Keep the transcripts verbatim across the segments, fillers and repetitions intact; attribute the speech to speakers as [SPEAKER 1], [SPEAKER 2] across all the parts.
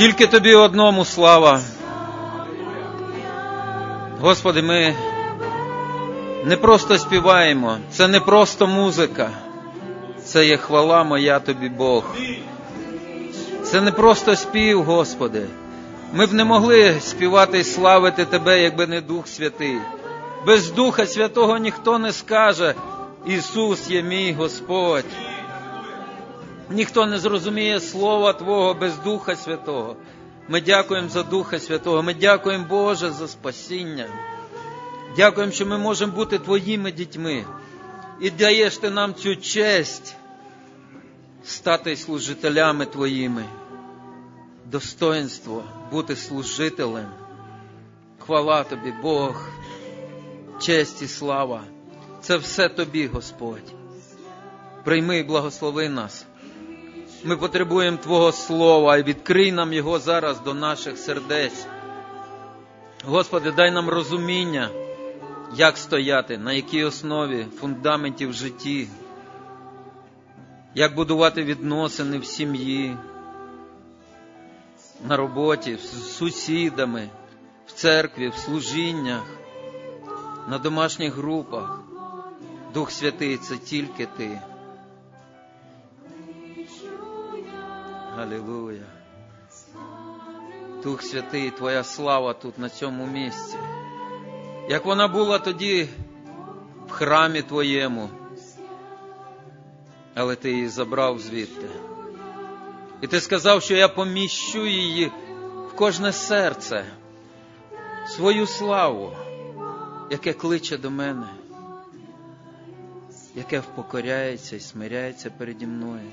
[SPEAKER 1] Тільки Тобі одному слава. Господи, ми не просто співаємо, це не просто музика, це є хвала моя Тобі, Бог. Це не просто спів, Господи. Ми б не могли співати і славити Тебе, якби не Дух Святий. Без Духа Святого ніхто не скаже: Ісус є мій Господь. Ніхто не зрозуміє Слова Твого без Духа Святого. Ми дякуємо за Духа Святого. Ми дякуємо, Боже, за спасіння. Дякуємо, що ми можемо бути Твоїми дітьми. І даєш Ти нам цю честь стати служителями Твоїми. Достоинство бути служителем. Хвала Тобі, Бог. Честь і слава. Це все Тобі, Господь. Прийми і благослови нас. Ми потребуємо Твого Слова, і відкрий нам його зараз до наших сердець. Господи, дай нам розуміння, як стояти, на якій основі фундаментів в житті, як будувати відносини в сім'ї, на роботі, з сусідами, в церкві, в служіннях, на домашніх групах. Дух Святий, це тільки Ти. Алілуя. Дух Святий, Твоя слава тут, на цьому місці. Як вона була тоді в храмі Твоєму, але Ти її забрав звідти. І Ти сказав, що я поміщу її в кожне серце, свою славу, яке кличе до мене, яке впокоряється і смиряється переді мною.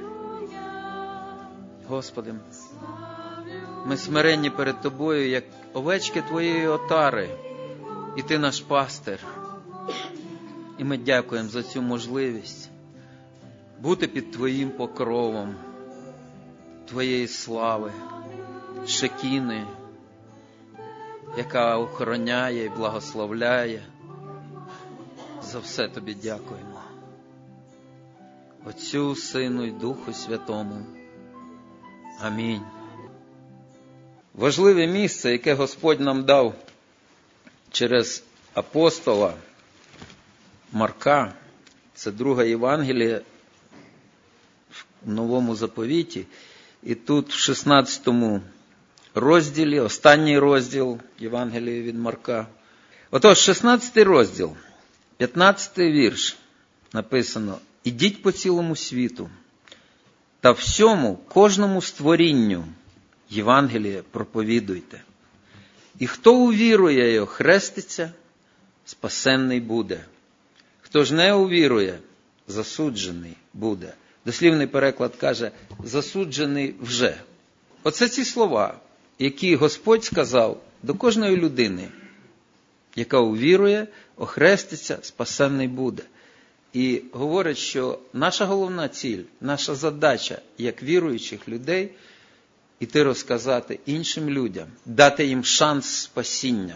[SPEAKER 1] Господи, ми смиренні перед Тобою, як овечки Твоєї отари, і Ти наш пастир. І ми дякуємо за цю можливість бути під Твоїм покровом, Твоєї слави, шекіни, яка охороняє і благословляє. За все Тобі дякуємо. Отцю, Сину і Духу Святому. Амінь. Важливе місце, яке Господь нам дав через апостола Марка, це друге Євангеліє в Новому Заповіті. І тут в шістнадцятому розділі, останній розділ Євангелія від Марка. Отож, шістнадцятий розділ, п'ятнадцятий вірш написано: «Ідіть по цілому світу та всьому, кожному створінню Євангеліє проповідуйте. І хто увірує і охреститься, спасенний буде. Хто ж не увірує, засуджений буде». Дослівний переклад каже: засуджений вже. Оце ці слова, які Господь сказав до кожної людини, яка увірує, охреститься, спасенний буде. І говорить, що наша головна ціль, наша задача, як віруючих людей, іти розказати іншим людям, дати їм шанс спасіння.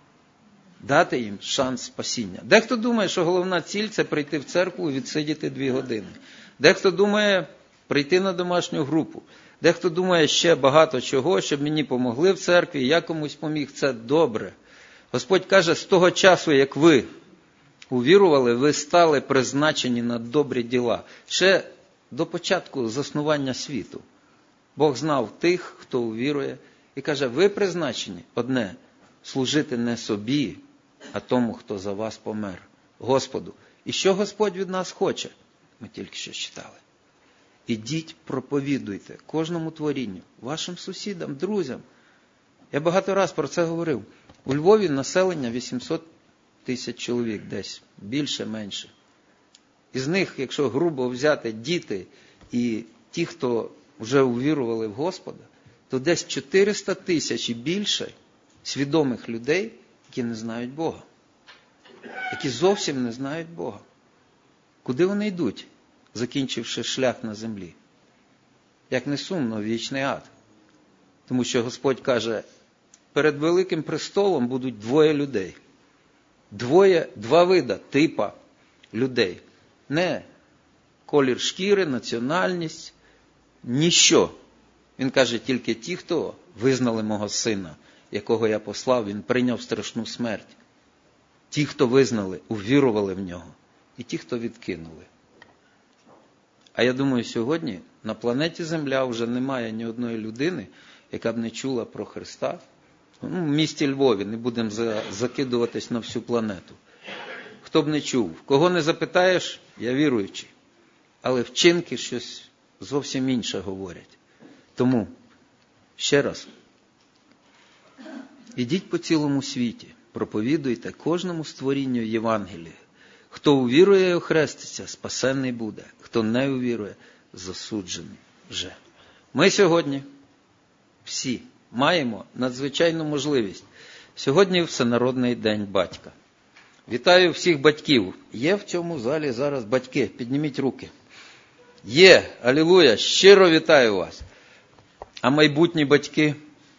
[SPEAKER 1] Дати їм шанс спасіння. Дехто думає, що головна ціль – це прийти в церкву і відсидіти дві години. Дехто думає прийти на домашню групу. Дехто думає ще багато чого, щоб мені помогли в церкві, я комусь поміг. Це добре. Господь каже, з того часу, як ви увірували, ви стали призначені на добрі діла. Ще до початку заснування світу. Бог знав тих, хто увірує, і каже, ви призначені одне – служити не собі, а тому, хто за вас помер, Господу. І що Господь від нас хоче? Ми тільки що читали. Ідіть, проповідуйте кожному творінню, вашим сусідам, друзям. Я багато раз про це говорив. У Львові населення вісімсот тисяч чоловік десь, більше-менше. Із них, якщо грубо взяти діти і ті, хто вже увірували в Господа, то десь чотириста тисяч і більше свідомих людей, які не знають Бога. Які зовсім не знають Бога. Куди вони йдуть, закінчивши шлях на землі? Як не сумно, вічний ад. Тому що Господь каже, перед великим престолом будуть двоє людей. Двоє, два вида, типа людей. Не колір шкіри, національність, ніщо. Він каже, тільки ті, хто визнали мого сина, якого я послав, він прийняв страшну смерть. Ті, хто визнали, увірували в нього. І ті, хто відкинули. А я думаю, сьогодні на планеті Земля вже немає ні одної людини, яка б не чула про Христа. Ну, в місті Львові, не будемо закидуватись на всю планету. Хто б не чув. Кого не запитаєш, я віруючий. Але вчинки щось зовсім інше говорять. Тому, ще раз, ідіть по цілому світі, проповідуйте кожному створінню Євангелія. Хто увірує і охреститься, спасенний буде. Хто не увірує, засуджений вже. Ми сьогодні всі маємо надзвичайну можливість. Сьогодні Всенародний день батька. Вітаю всіх батьків. Є в цьому залі зараз батьки? Підніміть руки. Є, алілуя, щиро вітаю вас. А майбутні батьки?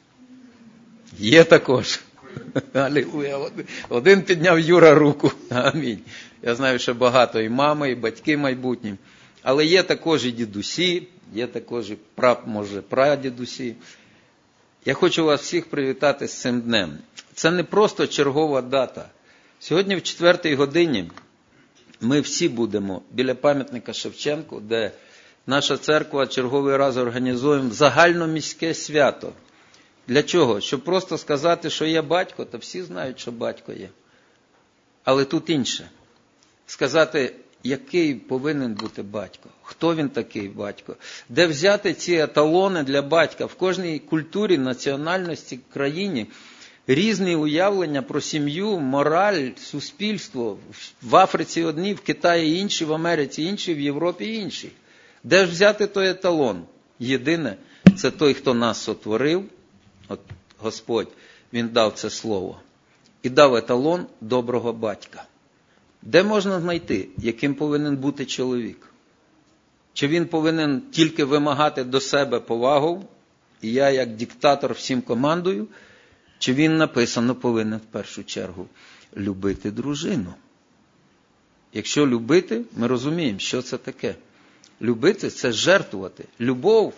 [SPEAKER 1] Є також. Алілуя. Один підняв Юра руку. Амінь. Я знаю, що багато і мами, і батьки майбутні. Але є також і дідусі, є також і пра, може, прадідусі. Я хочу вас всіх привітати з цим днем. Це не просто чергова дата. Сьогодні в четвертій годині ми всі будемо біля пам'ятника Шевченку, де наша церква черговий раз організує загальноміське свято. Для чого? Щоб просто сказати, що є батько, то всі знають, що батько є. Але тут інше. Сказати, який повинен бути батько, хто він такий батько, де взяти ці еталони для батька. В кожній культурі, національності, країні різні уявлення про сім'ю, мораль, суспільство. В Африці одні, в Китаї інші, в Америці інші, в Європі інші. Де ж взяти той еталон? Єдине, це той, хто нас сотворив, от Господь, Він дав це слово, і дав еталон доброго батька. Де можна знайти, яким повинен бути чоловік? Чи він повинен тільки вимагати до себе повагу, і я як диктатор всім командую, чи він, написано, повинен в першу чергу любити дружину? Якщо любити, ми розуміємо, що це таке. Любити – це жертвувати. Любов,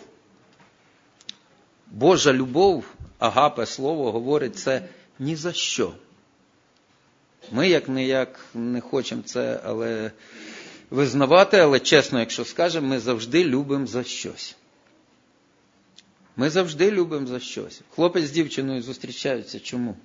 [SPEAKER 1] Божа любов, агапе слово, говорить це ні за що. Ми як-не-як не хочемо це але визнавати, але чесно, якщо скажемо, ми завжди любимо за щось. Ми завжди любимо за щось. Хлопець з дівчиною зустрічаються. Чому?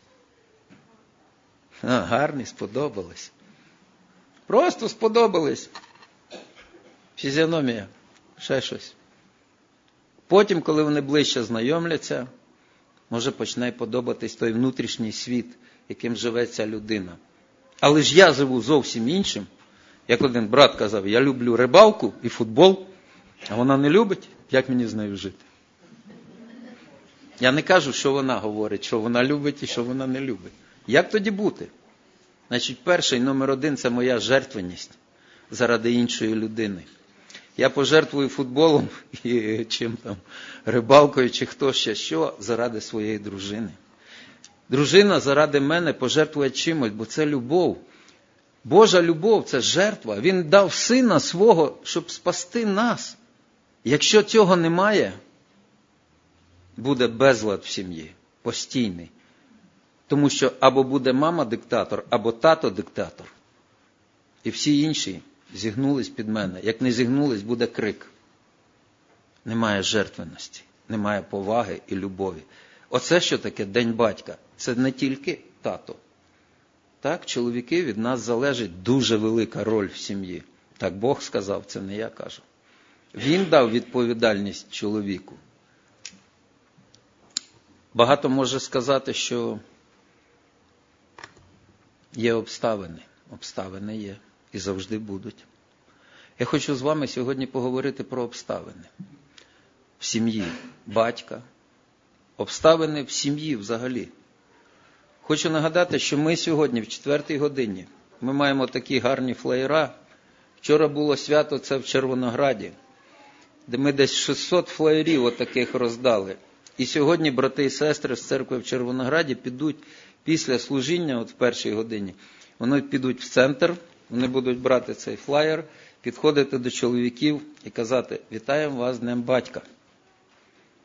[SPEAKER 1] А, гарні, сподобались. Просто сподобались. Фізіономія, ще щось. Потім, коли вони ближче знайомляться, може почне подобатись той внутрішній світ, яким живе ця людина. Але ж я живу зовсім іншим. Як один брат казав, я люблю рибалку і футбол, а вона не любить, як мені з нею жити? Я не кажу, що вона говорить, що вона любить і що вона не любить. Як тоді бути? Значить, перший, номер один, це моя жертвеність заради іншої людини. Я пожертвую футболом і чим там, рибалкою чи хто ще що, заради своєї дружини. Дружина заради мене пожертвує чимось, бо це любов. Божа любов – це жертва. Він дав сина свого, щоб спасти нас. Якщо цього немає, буде безлад в сім'ї, постійний. Тому що або буде мама диктатор, або тато диктатор. І всі інші зігнулись під мене. Як не зігнулись, буде крик. Немає жертвеності, немає поваги і любові. Оце що таке День батька? Це не тільки тато. Так, чоловіки, від нас залежить дуже велика роль в сім'ї. Так Бог сказав, це не я кажу. Він дав відповідальність чоловіку. Багато може сказати, що є обставини. Обставини є і завжди будуть. Я хочу з вами сьогодні поговорити про обставини. В сім'ї батька. Обставини в сім'ї взагалі. Хочу нагадати, що ми сьогодні в четвертій годині, ми маємо такі гарні флеєра. Вчора було свято це в Червонограді, де ми десь шістсот флеєрів отаких роздали. І сьогодні брати і сестри з церкви в Червонограді підуть після служіння, от в першій годині, вони підуть в центр, вони будуть брати цей флаєр, підходити до чоловіків і казати: «Вітаємо вас з Днем батька».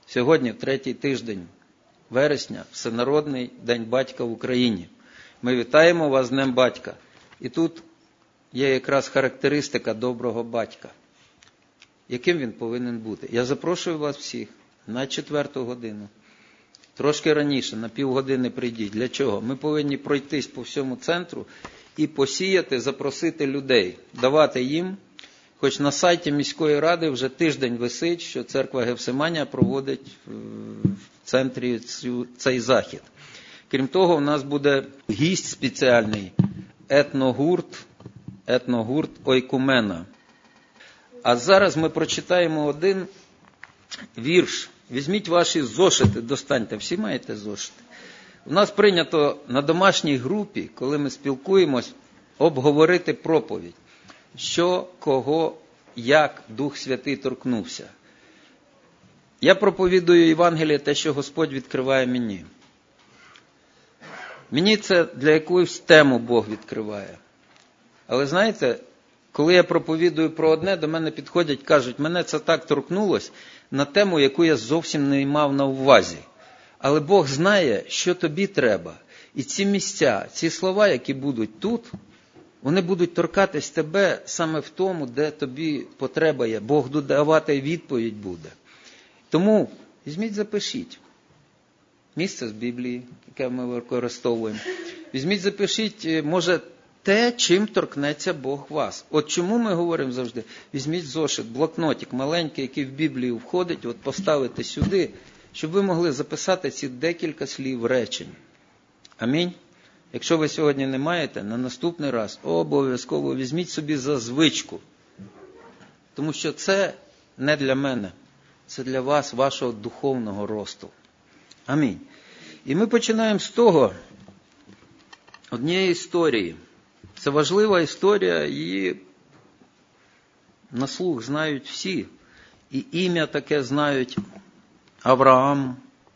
[SPEAKER 1] Сьогодні, в третій тиждень вересня, Всенародний День Батька в Україні. Ми вітаємо вас з Днем Батька. І тут є якраз характеристика доброго батька. Яким він повинен бути? Я запрошую вас всіх на четверту годину. Трошки раніше, на півгодини прийдіть. Для чого? Ми повинні пройтись по всьому центру і посіяти, запросити людей, давати їм. Хоч на сайті міської ради вже тиждень висить, що церква Гефсиманія проводить в центрі цей захід. Крім того, у нас буде гість спеціальний, етногурт, етногурт Ойкумена. А зараз ми прочитаємо один вірш. Візьміть ваші зошити, достаньте, всі маєте зошити. У нас прийнято на домашній групі, коли ми спілкуємось, обговорити проповідь. Що, кого, як Дух Святий торкнувся. Я проповідую Євангеліє те, що Господь відкриває мені. Мені це для якоїсь тему Бог відкриває. Але знаєте, коли я проповідую про одне, до мене підходять, кажуть, мене це так торкнулось на тему, яку я зовсім не мав на увазі. Але Бог знає, що тобі треба. І ці місця, ці слова, які будуть тут, вони будуть торкатись тебе саме в тому, де тобі потреба є. Бог давати відповідь буде. Тому візьміть, запишіть місце з Біблії, яке ми використовуємо. Візьміть, запишіть, може, те, чим торкнеться Бог вас. От чому ми говоримо завжди? Візьміть зошит, блокнотик маленький, який в Біблію входить, от поставити сюди, щоб ви могли записати ці декілька слів речень. Амінь. Якщо ви сьогодні не маєте, на наступний раз обов'язково візьміть собі за звичку. Тому що це не для мене, це для вас, вашого духовного росту. Амінь. І ми починаємо з того, однієї історії. Це важлива історія, її на слух знають всі. І ім'я таке знають Авраам.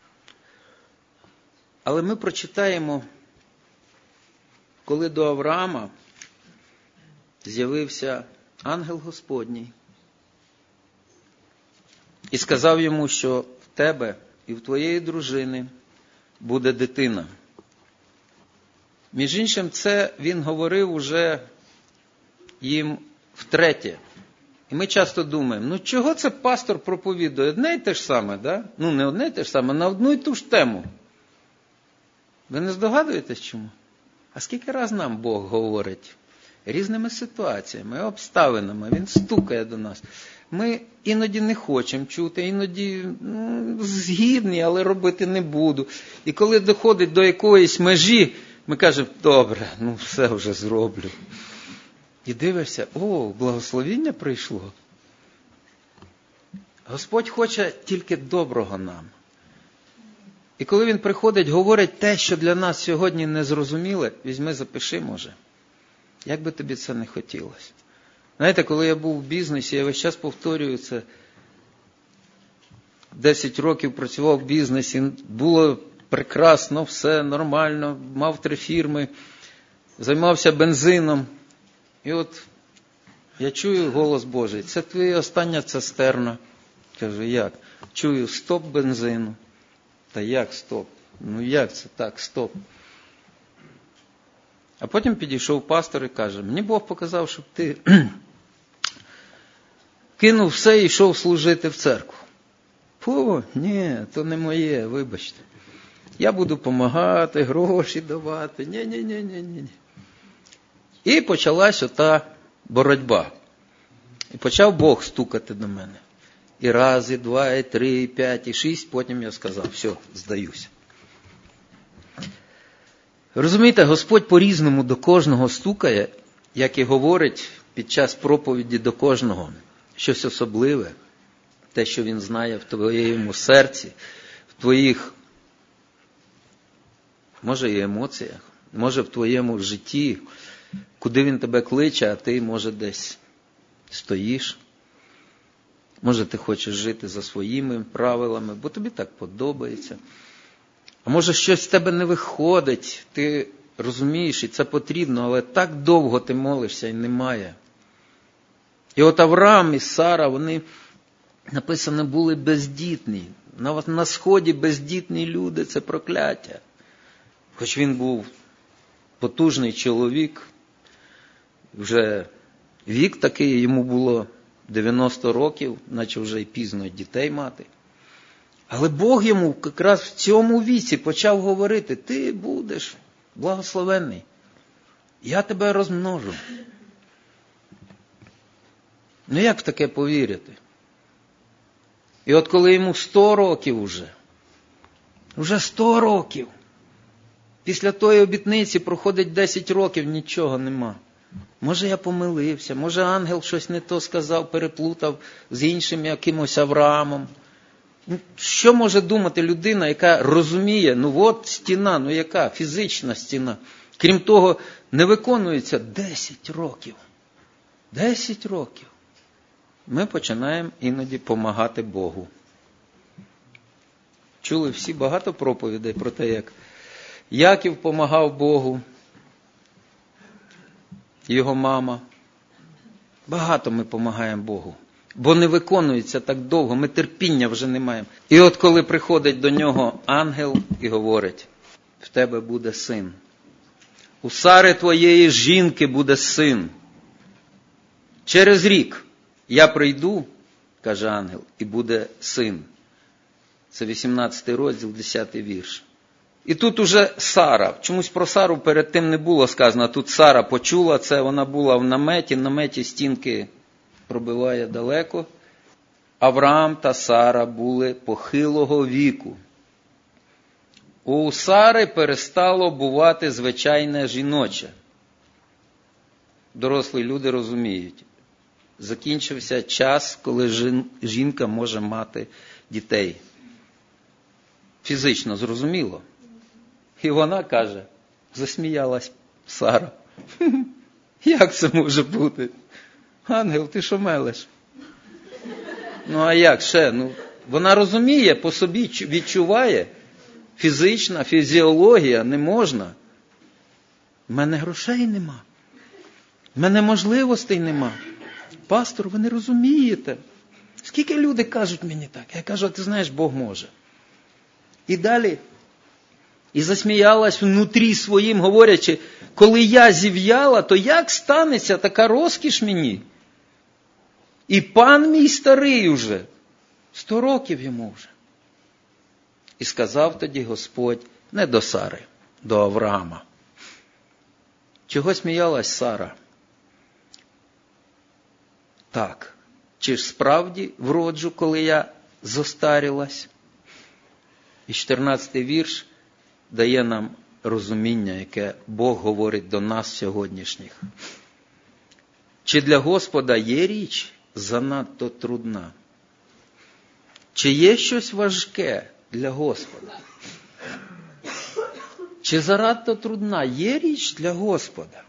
[SPEAKER 1] Але ми прочитаємо, коли до Авраама з'явився ангел Господній і сказав йому, що в тебе і в твоєї дружини буде дитина. Між іншим, це він говорив уже їм втретє. І ми часто думаємо, ну чого це пастор проповідує? Одне й те ж саме, да? Ну не одне й те ж саме, на одну й ту ж тему. Ви не здогадуєтесь чому? А скільки раз нам Бог говорить? Різними ситуаціями, обставинами. Він стукає до нас. Ми іноді не хочемо чути, іноді ну, згідні, але робити не буду. І коли доходить до якоїсь межі, ми кажемо, добре, ну все вже зроблю. І дивишся, о, благословіння прийшло. Господь хоче тільки доброго нам. І коли Він приходить, говорить те, що для нас сьогодні не зрозуміле, візьми, запиши, може. Як би тобі це не хотілося. Знаєте, коли я був в бізнесі, я весь час повторюю це. Десять років працював в бізнесі, було прекрасно, все нормально, мав три фірми, займався бензином. І от я чую голос Божий, це твоя остання цистерна. Кажу, як? Чую, стоп бензину. Та як стоп? Ну як це так, стоп? А потім підійшов пастор і каже, мені Бог показав, щоб ти кинув все і йшов служити в церкву. Фу, ні, то не моє, вибачте. Я буду допомагати, гроші давати. Ні-ні-ні-ні-ні. І почалась ота боротьба. І почав Бог стукати до мене. І раз, і два, і три, і п'ять, і шість. Потім я сказав, все, здаюся. Розумієте, Господь по-різному до кожного стукає, як і говорить під час проповіді до кожного. Щось особливе. Те, що Він знає в твоєму серці, в твоїх, може, і емоціях, може, в твоєму житті, куди Він тебе кличе, а ти, може, десь стоїш. Може, ти хочеш жити за своїми правилами, бо тобі так подобається. А може, щось з тебе не виходить, ти розумієш, і це потрібно, але так довго ти молишся і немає. І от Авраам і Сара, вони, написано, були бездітні. На, на сході бездітні люди – це прокляття. Хоч він був потужний чоловік, вже вік такий, йому було дев'яносто років, наче вже й пізно дітей мати. Але Бог йому якраз в цьому віці почав говорити: ти будеш благословенний, я тебе розмножу. Ну як в таке повірити? І от коли йому сто років уже, вже сто років, після тої обітниці проходить десять років, нічого нема. Може я помилився, може ангел щось не то сказав, переплутав з іншим якимось Авраамом. Що може думати людина, яка розуміє, ну от стіна, ну яка фізична стіна. Крім того, не виконується десять років. десять років. Ми починаємо іноді помагати Богу. Чули всі багато проповідей про те, як Яків помагав Богу, його мама. Багато ми помагаємо Богу. Бо не виконується так довго, ми терпіння вже не маємо. І от коли приходить до нього ангел і говорить: в тебе буде син. У Сари твоєї жінки буде син. Через рік я прийду, каже ангел, і буде син. Це вісімнадцятий розділ, десятий вірш. І тут уже Сара. Чомусь про Сару перед тим не було сказано. Тут Сара почула це, вона була в наметі. В наметі стінки пробиває далеко. Авраам та Сара були похилого віку. У Сари перестало бувати звичайне жіноче. Дорослі люди розуміють. Закінчився час, коли жінка може мати дітей. Фізично зрозуміло. І вона каже, засміялась Сара: як це може бути? Ангел, ти що мелеш? Ну а як ще? Ну, вона розуміє, по собі відчуває. Фізична, фізіологія, не можна. В мене грошей нема. В мене можливостей нема. Пастор, ви не розумієте. Скільки люди кажуть мені так? Я кажу, ти знаєш, Бог може. І далі, і засміялась внутрі своїм, говорячи, коли я зів'яла, то як станеться така розкіш мені? І пан мій старий уже, сто років йому вже. І сказав тоді Господь не до Сари, до Авраама. Чого сміялась Сара? Так, чи ж справді вроджу, коли я зостарілась? І чотирнадцятий вірш дає нам розуміння, яке Бог говорить до нас сьогоднішніх. Чи для Господа є річ занадто трудна? Чи є щось важке для Господа? Чи занадто трудна є річ для Господа?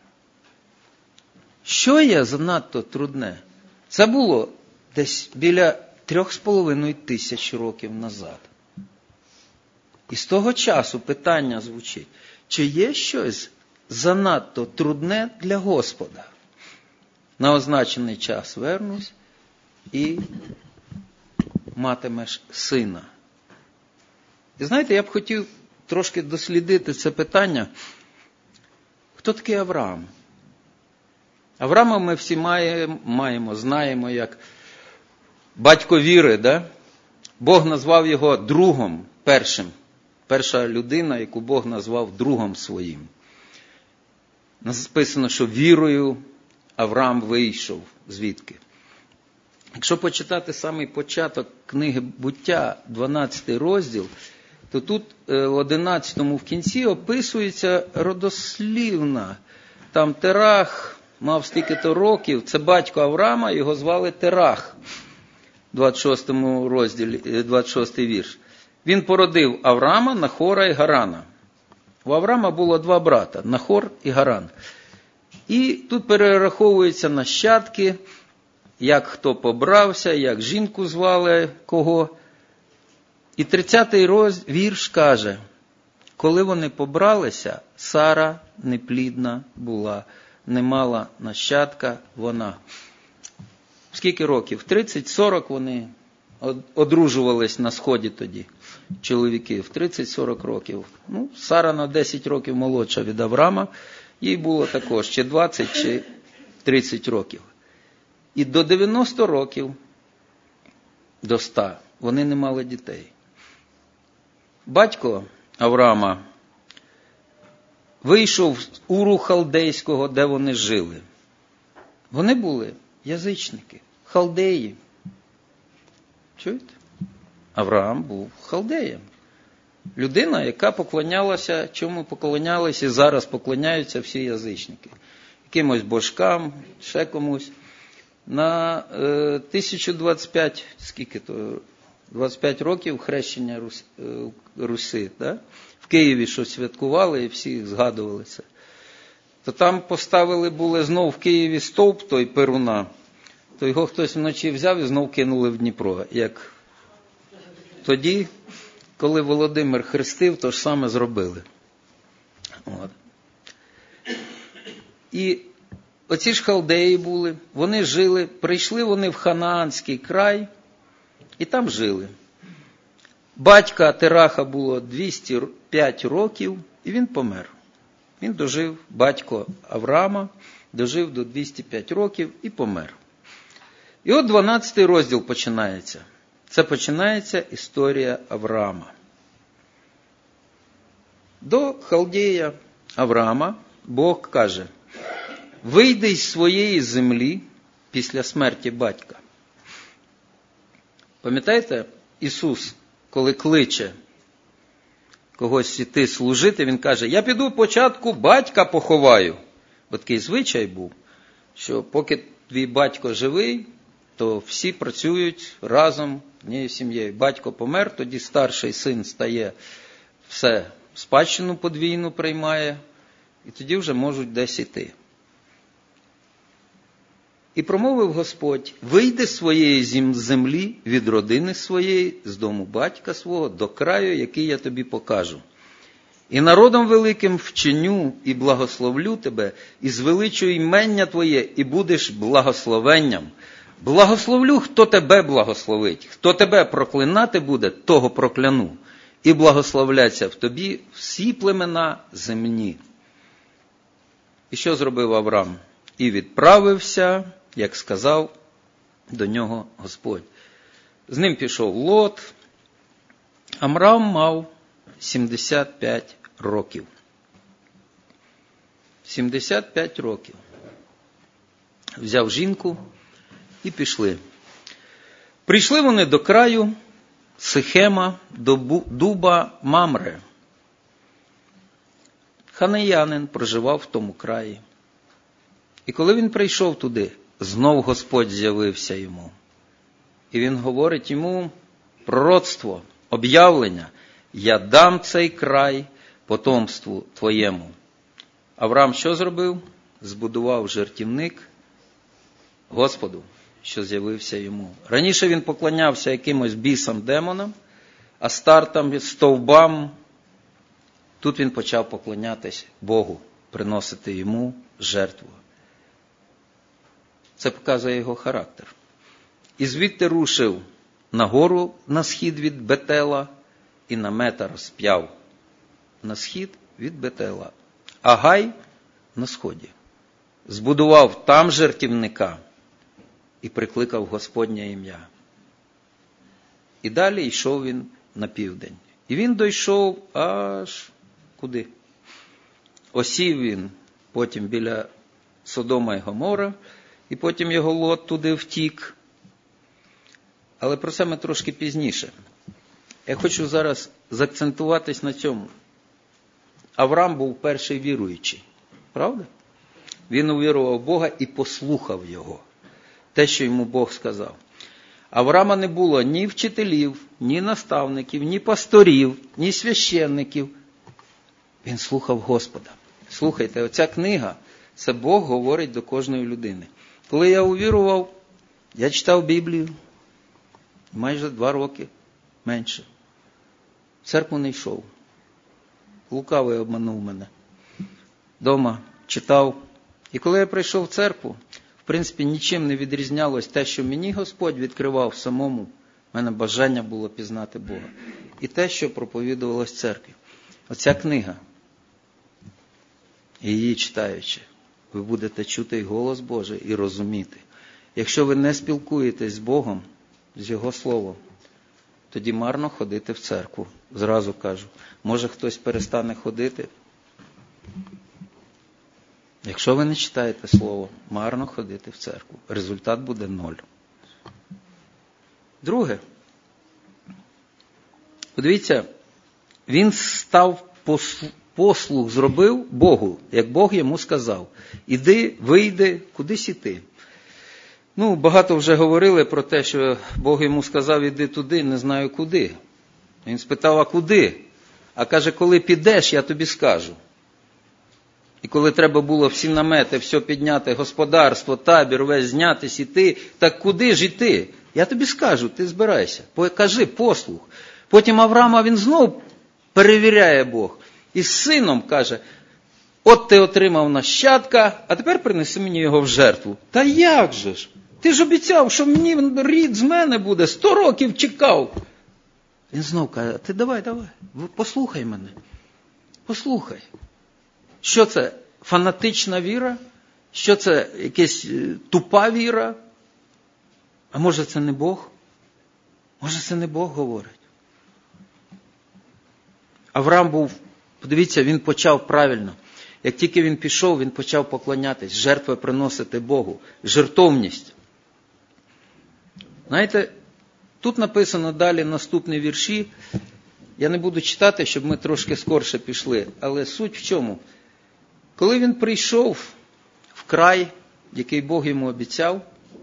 [SPEAKER 1] Що є занадто трудне? Це було десь біля трьох з половиною тисяч років назад. І з того часу питання звучить, чи є щось занадто трудне для Господа? На означений час вернусь і матимеш сина. І знаєте, я б хотів трошки дослідити це питання. Хто такий Авраам? Авраама ми всі маємо, маємо, знаємо як батько віри, да? Бог назвав його другом першим. Перша людина, яку Бог назвав другом своїм. Написано, що вірою Авраам вийшов. Звідки? Якщо почитати самий початок книги Буття, дванадцятий розділ, то тут в одинадцятому в кінці описується родослівна. Там Терах мав стільки-то років, це батько Авраама, його звали Терах. В двадцять шостому розділі, двадцять шостий вірш. Він породив Авраама, Нахора і Гарана. У Авраама було два брата, Нахор і Гаран. І тут перераховуються нащадки, як хто побрався, як жінку звали кого. І тридцятий роз... вірш каже, коли вони побралися, Сара неплідна була, не мала нащадка вона. Скільки років? тридцять-сорок вони одружувались на Сході тоді чоловіки в тридцять-сорок років. Ну, Сара на десять років молодша від Авраама, їй було також чи двадцять, чи тридцять років. І до дев'яноста років, до ста, вони не мали дітей. Батько Авраама вийшов з Уру Халдейського, де вони жили. Вони були язичники, халдеї. Чуєте? Авраам був халдеєм. Людина, яка поклонялася, чому поклонялися і зараз поклоняються всі язичники. Якимось божкам, ще комусь. На е, тисячу двадцять п'ять, скільки то, двадцять п'ять років хрещення Руси, е, Руси да? В Києві щось святкували і всі згадували це. То там поставили були знов в Києві стовп той Перуна, то його хтось вночі взяв і знов кинули в Дніпро. Як тоді, коли Володимир хрестив, то ж саме зробили. От. І оці ж халдеї були, вони жили, прийшли вони в Ханаанський край і там жили. Батька Тераха було двісті п'ять років і він помер. Він дожив, батько Авраама, дожив до двісті п'ять років і помер. І от дванадцятий розділ починається. Це починається історія Авраама. До халдея Авраама Бог каже: вийди із своєї землі після смерті батька. Пам'ятаєте, Ісус, коли кличе когось іти служити, Він каже: я піду спочатку батька поховаю. Бо такий звичай був, що поки твій батько живий, то всі працюють разом, однією сім'єю. Батько помер, тоді старший син стає, все, спадщину подвійну приймає, і тоді вже можуть десь іти. І промовив Господь: вийди з своєї землі, від родини своєї, з дому батька свого, до краю, який я тобі покажу. І народом великим вчиню і благословлю тебе, і звеличу імення твоє, і будеш благословенням. Благословлю, хто тебе благословить, хто тебе проклинати буде, того прокляну. І благословляться в тобі всі племена земні. І що зробив Авраам? І відправився, як сказав до нього Господь. З ним пішов Лот. Авраам мав сімдесят п'ять років. сімдесят п'ять років. Взяв жінку і пішли. Прийшли вони до краю Сихема, до дуба Мамре. Ханаянин проживав в тому краї. І коли він прийшов туди, знов Господь з'явився йому. І він говорить йому пророцтво, об'явлення: я дам цей край потомству твоєму. Авраам що зробив? Збудував жертівник Господу, що з'явився йому. Раніше він поклонявся якимось бісам-демонам, астартам, стовбам. Тут він почав поклонятись Богу, приносити йому жертву. Це показує його характер. І звідти рушив на гору на схід від Бетела і намета розп'яв на схід від Бетела, а Гай на сході. Збудував там жертівника і прикликав Господнє ім'я. І далі йшов він на південь. І він дійшов аж куди? Осів він потім біля Содома і Гомора, і потім його Лот туди втік. Але про це ми трошки пізніше. Я хочу зараз заакцентуватись на цьому. Авраам був перший віруючий. Правда? Він увірував в Бога і послухав його. Те, що йому Бог сказав. Авраама не було ні вчителів, ні наставників, ні пасторів, ні священників. Він слухав Господа. Слухайте, оця книга, це Бог говорить до кожної людини. Коли я увірував, я читав Біблію майже два роки, менше. В церкву не йшов. Лукавий обманув мене. Дома читав. І коли я прийшов в церкву, в принципі, нічим не відрізнялось те, що мені Господь відкривав самому У мене бажання було пізнати Бога. І те, що проповідувалось в церкві. Оця книга, її читаючи, ви будете чути і голос Божий, і розуміти. Якщо ви не спілкуєтесь з Богом, з Його Словом, тоді марно ходити в церкву. Зразу кажу. Може хтось перестане ходити? Якщо ви не читаєте Слово, марно ходити в церкву. Результат буде ноль. Друге. Подивіться, він став послуг, зробив Богу, як Бог йому сказав. Іди, вийди, кудись іти. Ну, багато вже говорили про те, що Бог йому сказав, іди туди, не знаю куди. Він спитав, а куди? А каже, коли підеш, я тобі скажу. І коли треба було всі намети, все підняти, господарство, табір, весь знятись, іти, так куди ж іти? Я тобі скажу, ти збирайся. Кажи, послух. Потім Авраама він знов перевіряє Бог. І з сином каже, от ти отримав нащадка, а тепер принеси мені його в жертву. Та як же ж? Ти ж обіцяв, що мені рід з мене буде, сто років чекав. Він знов каже, ти давай, давай, послухай мене. Послухай. Що це? Фанатична віра? Що це? Якась тупа віра? А може це не Бог? Може це не Бог говорить? Авраам був, подивіться, він почав правильно. Як тільки він пішов, він почав поклонятись, жертви приносити Богу, жертовність. Знаєте, тут написано далі наступні вірші. Я не буду читати, щоб ми трошки скорше пішли. Але суть в чому? Коли він прийшов в край, який Бог йому обіцяв,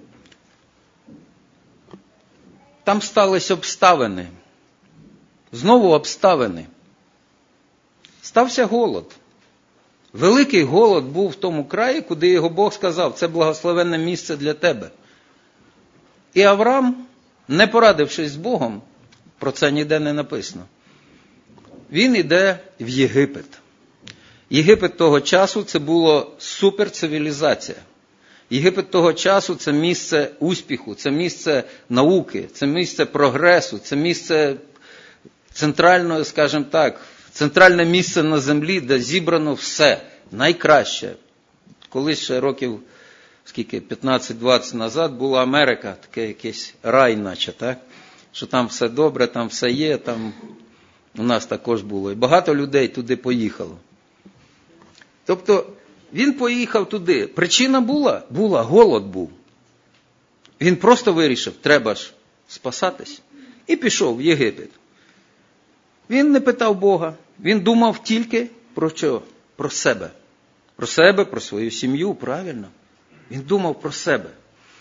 [SPEAKER 1] там сталися обставини. Знову обставини. Стався голод. Великий голод був в тому краї, куди його Бог сказав, це благословенне місце для тебе. І Авраам, не порадившись з Богом, про це ніде не написано, він іде в Єгипет. Єгипет того часу це було суперцивілізація. Єгипет того часу це місце успіху, це місце науки, це місце прогресу, це місце центрального, скажімо так, центральне місце на землі, де зібрано все, найкраще. Колись ще років, скільки, п'ятнадцять-двадцять назад була Америка, таке якийсь рай наче, так? Що там все добре, там все є, там у нас також було. І багато людей туди поїхало. Тобто, він поїхав туди. Причина була? Була, голод був. Він просто вирішив, треба ж спасатись. І пішов в Єгипет. Він не питав Бога. Він думав тільки про що? Про себе. Про себе, про свою сім'ю, правильно. Він думав про себе.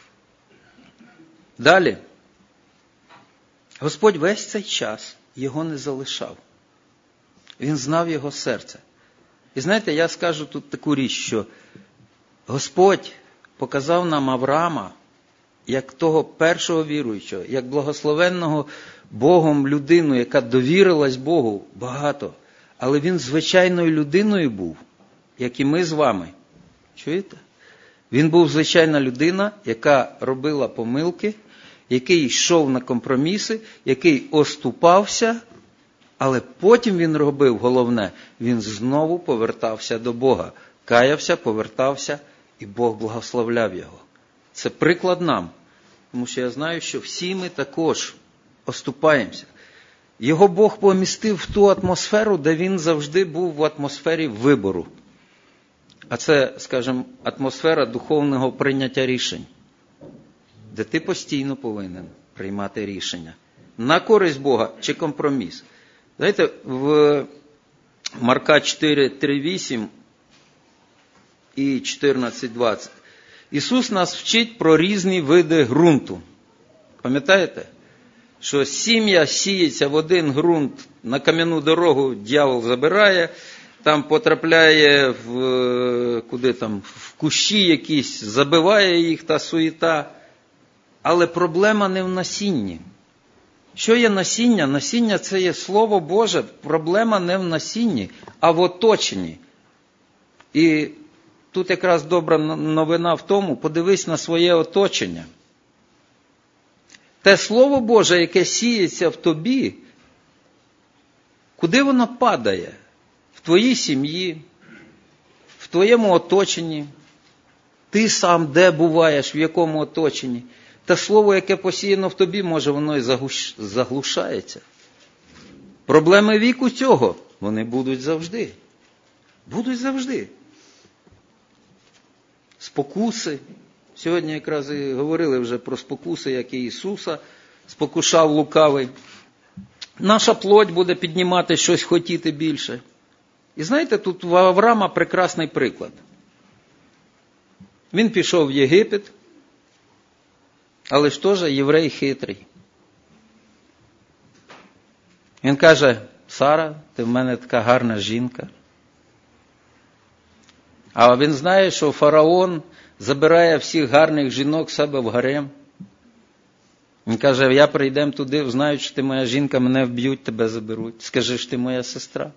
[SPEAKER 1] Далі. Господь весь цей час його не залишав. Він знав його серце. І знаєте, я скажу тут таку річ, що Господь показав нам Авраама як того першого віруючого, як благословенного Богом людину, яка довірилась Богу багато. Але він звичайною людиною був, як і ми з вами. Чуєте? Він був звичайна людина, яка робила помилки, який йшов на компроміси, який оступався, але потім він робив головне, він знову повертався до Бога. Каявся, повертався, і Бог благословляв його. Це приклад нам, тому що я знаю, що всі ми також оступаємося. Його Бог помістив в ту атмосферу, де він завжди був в атмосфері вибору. А це, скажімо, атмосфера духовного прийняття рішень, де ти постійно повинен приймати рішення. На користь Бога чи компроміс. Знаєте, в Марка чотири, три, вісім і чотирнадцять, двадцять Ісус нас вчить про різні види ґрунту. Пам'ятаєте? Що сім'я сіється в один ґрунт, на кам'яну дорогу дьявол забирає, там потрапляє в, куди там, в кущі якісь, забиває їх та суєта. Але проблема не в насінні. Що є насіння? Насіння – це є Слово Боже. Проблема не в насінні, а в оточенні. І тут якраз добра новина в тому, подивись на своє оточення. те Слово Боже, яке сіється в тобі, куди воно падає? В твоїй сім'ї, в твоєму оточенні. Ти сам де буваєш, в якому оточенні. Те слово, яке посіяно в тобі, може воно і заглушається. Проблеми віку цього, вони будуть завжди. Будуть завжди. Спокуси. Сьогодні якраз і говорили вже про спокуси, як і Ісуса спокушав лукавий. Наша плоть буде піднімати щось хотіти більше. І знаєте, тут в Авраама прекрасний приклад. Він пішов в Єгипет, але ж теж єврей хитрий. Він каже: Сара, ти в мене така гарна жінка. А він знає, що фараон забирає всіх гарних жінок в себе в гарем. Він каже: я прийдем туди, знають, що ти моя жінка, мене вб'ють, тебе заберуть. Скажи, що ти моя сестра.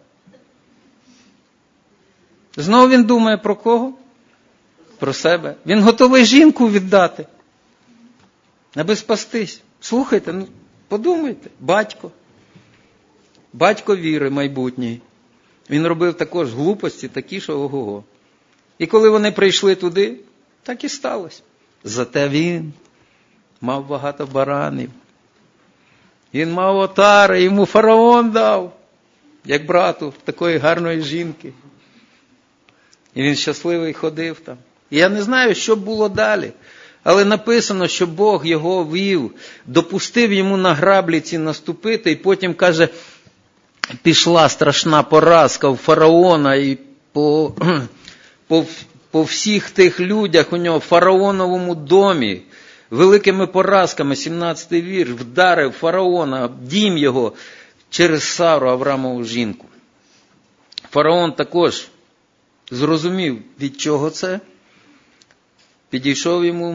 [SPEAKER 1] Знову він думає про кого? Про себе. Він готовий жінку віддати, аби спастись. Слухайте, ну подумайте, батько. Батько віри майбутній. Він робив також глупості, такі, що ого-го. І коли вони прийшли туди, так і сталося. Зате він мав багато баранів. Він мав отари, йому фараон дав, як брату такої гарної жінки. І він щасливий ходив там. І я не знаю, що було далі. Але написано, що Бог його вів, допустив йому на граблі ці наступити, і потім каже, пішла страшна поразка у фараона і по, по, по всіх тих людях у нього, в фараоновому домі, великими поразками, сімнадцятий вірш, вдарив фараона, дім його через Сару, Авраамову жінку. Фараон також зрозумів, від чого це. Підійшов йому,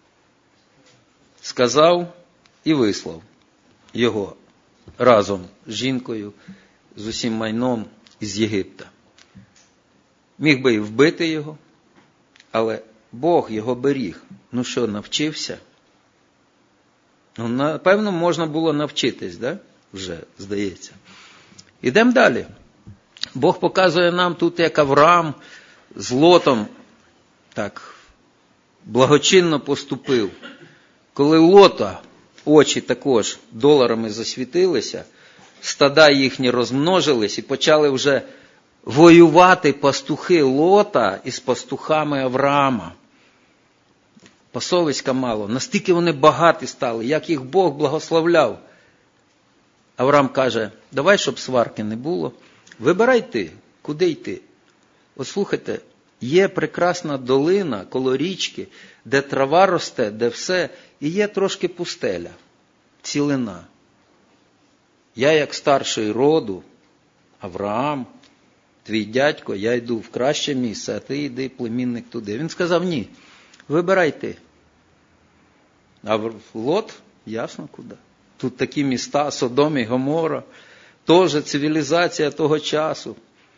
[SPEAKER 1] сказав і вислав його разом з жінкою, з усім майном із Єгипта. Міг би і вбити його, але Бог його беріг. Ну що, навчився? Ну, напевно, можна було навчитись, да? Вже, здається. Ідемо далі. Бог показує нам тут, як Авраам з Лотом так благочинно поступив. Коли у Лота очі також доларами засвітилися, стада їхні розмножились і почали вже воювати пастухи Лота із пастухами Авраама. Пасовиська мало. Настільки вони багаті стали, як їх Бог благословляв. Авраам каже, давай, щоб сварки не було. Вибирай ти, куди йти. От слухайте, є прекрасна долина коло річки, де трава росте, де все, і є трошки пустеля, цілина. Я як старший роду, Авраам, твій дядько, я йду в краще місце, а ти йди, племінник, туди. Він сказав, ні, вибирай ти. А Лот, ясно куди. Тут такі міста, Содом і Гомора, теж цивілізація того часу.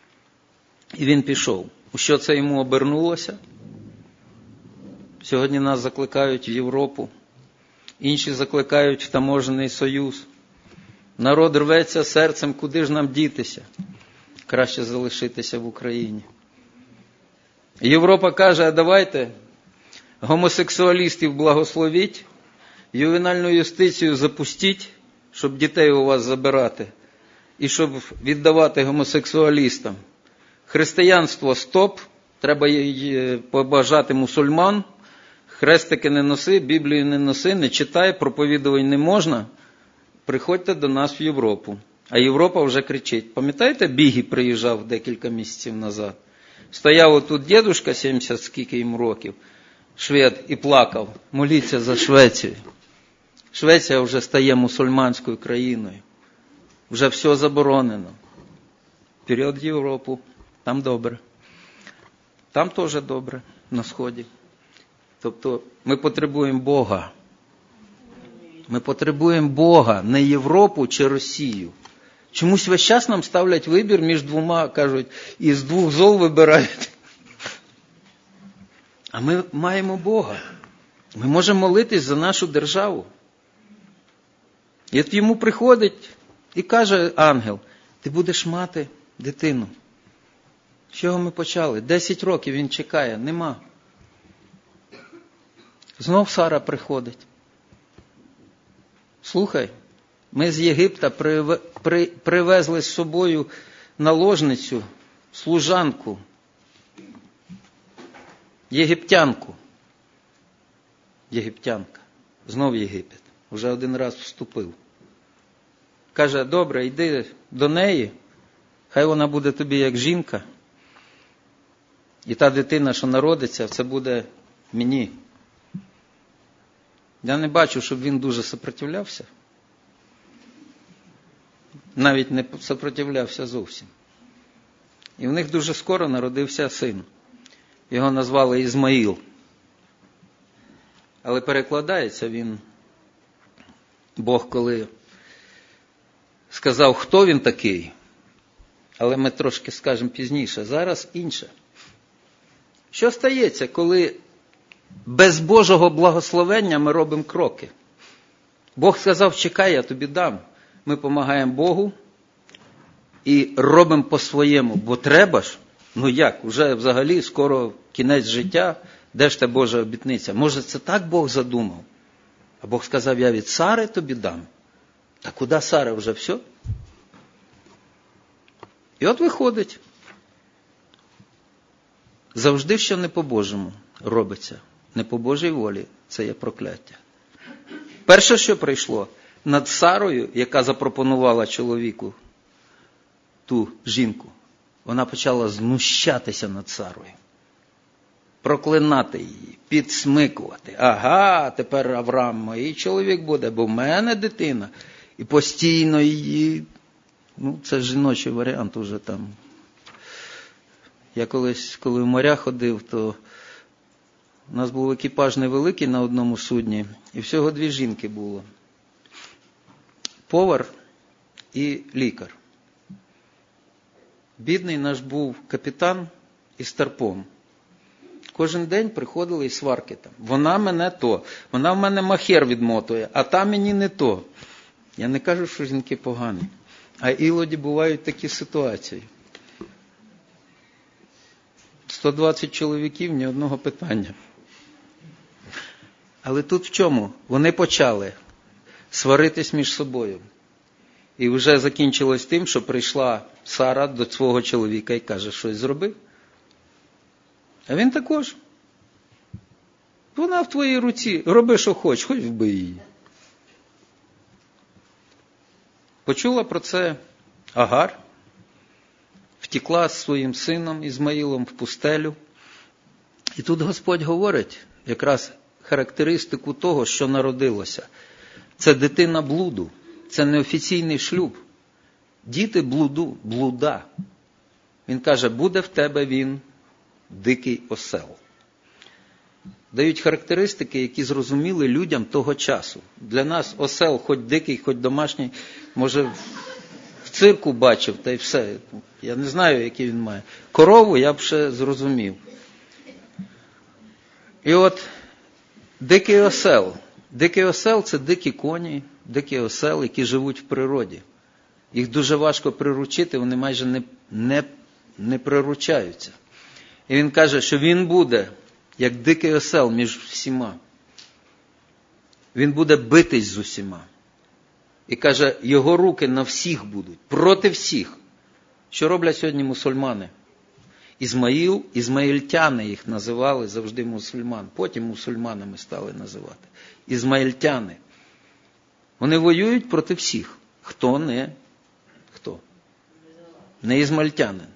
[SPEAKER 1] І він пішов. У що це йому обернулося? Сьогодні нас закликають в Європу, інші закликають в таможенний союз. Народ рветься серцем, куди ж нам дітися? Краще залишитися в Україні. Європа каже, а давайте гомосексуалістів благословіть, ювенальну юстицію запустіть, щоб дітей у вас забирати, і щоб віддавати гомосексуалістам. Християнство стоп, треба побажати мусульман, хрестики не носи, Біблію не носи, не читай, проповідувань не можна, приходьте до нас в Європу. А Європа вже кричить. Пам'ятаєте, Бігі приїжджав декілька місяців назад? Стояв отут дідушка, сімдесят скільки йому років, швед, і плакав. Моліться за Швецію. Швеція вже стає мусульманською країною. Вже все заборонено. Вперед в Європу. Там добре. Там теж добре, на Сході. Тобто ми потребуємо Бога. Ми потребуємо Бога, не Європу чи Росію. Чомусь весь час нам ставлять вибір між двома, кажуть, із двох зол вибирають. А ми маємо Бога. Ми можемо молитись за нашу державу. І от йому приходить і каже ангел, ти будеш мати дитину. З чого ми почали? Десять років він чекає, нема. Знов Сара приходить. Слухай, ми з Єгипта привезли з собою наложницю, служанку, єгиптянку. Єгиптянка. Знов Єгипет. Вже один раз вступив. Каже, добре, йди до неї, хай вона буде тобі як жінка. І та дитина, що народиться, це буде мені. Я не бачу, щоб він дуже сопротивлявся. Навіть не сопротивлявся зовсім. І в них дуже скоро народився син. Його назвали Ізмаїл. Але перекладається він, Бог коли сказав, хто він такий, але ми трошки скажемо пізніше, зараз інше. Що стається, коли без Божого благословення ми робимо кроки? Бог сказав, чекай, я тобі дам. Ми допомагаємо Богу і робимо по-своєму, бо треба ж. Ну як, уже взагалі скоро кінець життя, де ж та Божа обітниця? Може це так Бог задумав? А Бог сказав, я від Сари тобі дам. Та куди Сара, вже все? І от виходить. Завжди, що не по-божому робиться, не по Божій волі, це є прокляття. Перше, що прийшло, над Сарою, яка запропонувала чоловіку ту жінку, вона почала знущатися над Сарою. Проклинати її, підсмикувати. Ага, тепер Авраам мій чоловік буде, бо в мене дитина. І постійно її, ну це жіночий варіант уже там. Я колись, коли в моря ходив, то у нас був екіпаж невеликий на одному судні, і всього дві жінки було. Повар і лікар. Бідний наш був капітан із старпом. Кожен день приходили і сварки там. Вона мене то, вона в мене махер відмотує, а та мені не то. Я не кажу, що жінки погані. А іноді бувають такі ситуації. сто двадцять чоловіків, ні одного питання. Але тут в чому? Вони почали сваритись між собою. І вже закінчилось тим, що прийшла Сара до свого чоловіка і каже, щось зроби. А він також. Вона в твоїй руці, роби, що хочеш, хоч вбий її. Почула про це Агар, втекла з своїм сином Ізмаїлом в пустелю. І тут Господь говорить якраз характеристику того, що народилося. Це дитина блуду, це неофіційний шлюб. Діти блуду, блуда. Він каже, буде в тебе він дикий осел. Дають характеристики, які зрозуміли людям того часу. Для нас осел, хоч дикий, хоч домашній, може в цирку бачив, та й все. Я не знаю, який він має. Корову я б ще зрозумів. І от дикий осел. Дикий осел – це дикі коні, дикий осел, які живуть в природі. Їх дуже важко приручити, вони майже не, не, не приручаються. І він каже, що він буде, як дикий осел між всіма. Він буде битись з усіма. І каже, його руки на всіх будуть, проти всіх. Що роблять сьогодні мусульмани? Ізмаїл, ізмаїльтяни їх називали завжди мусульман. Потім мусульманами стали називати. Ізмаїльтяни. Вони воюють проти всіх. Хто не? Хто? Не ізмаїльтянин.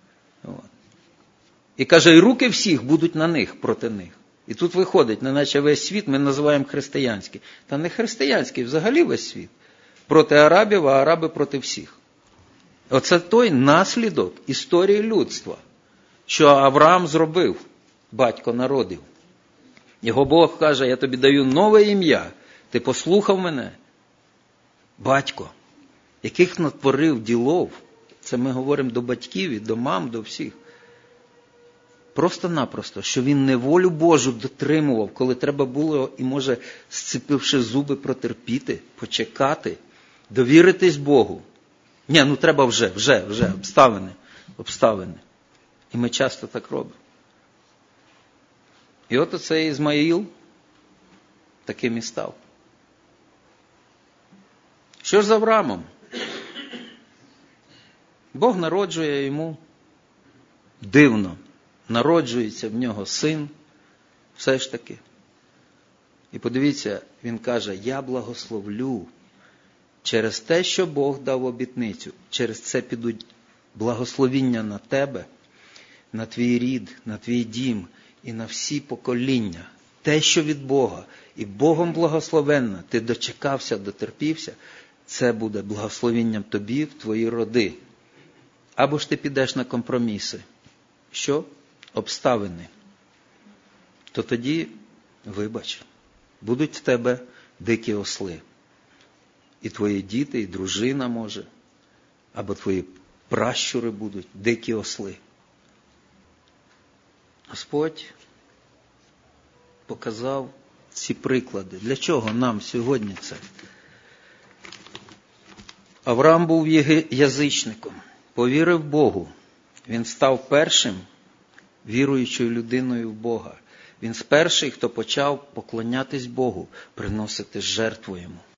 [SPEAKER 1] І каже, і руки всіх будуть на них, проти них. І тут виходить, неначе весь світ ми називаємо християнський. Та не християнський, взагалі весь світ. Проти арабів, а араби проти всіх. Оце той наслідок історії людства, що Авраам зробив, батько народів. Його Бог каже, я тобі даю нове ім'я. Ти послухав мене? Батько, яких натворив ділов, це ми говоримо до батьків і до мам, до всіх. Просто-напросто, що він не волю Божу дотримував, коли треба було і може, зціпивши зуби, протерпіти, почекати, довіритись Богу. Ні, ну треба вже, вже, вже, обставини, обставини. І ми часто так робимо. І от оцей Ізмаїл таким і став. Що ж з Авраамом? Бог народжує йому дивно. Народжується в нього син, все ж таки. І подивіться, він каже, я благословлю через те, що Бог дав обітницю. Через це підуть благословіння на тебе, на твій рід, на твій дім і на всі покоління. Те, що від Бога, і Богом благословенно, ти дочекався, дотерпівся, це буде благословінням тобі в твої роди. Або ж ти підеш на компроміси. Що? Обставини. То тоді, вибач, будуть в тебе дикі осли. І твої діти, і дружина може, або твої пращури будуть дикі осли. Господь показав ці приклади. Для чого нам сьогодні це? Авраам був язичником, повірив Богу. Він став першим віруючою людиною в Бога. Він з перший, хто почав поклонятись Богу, приносити жертву йому.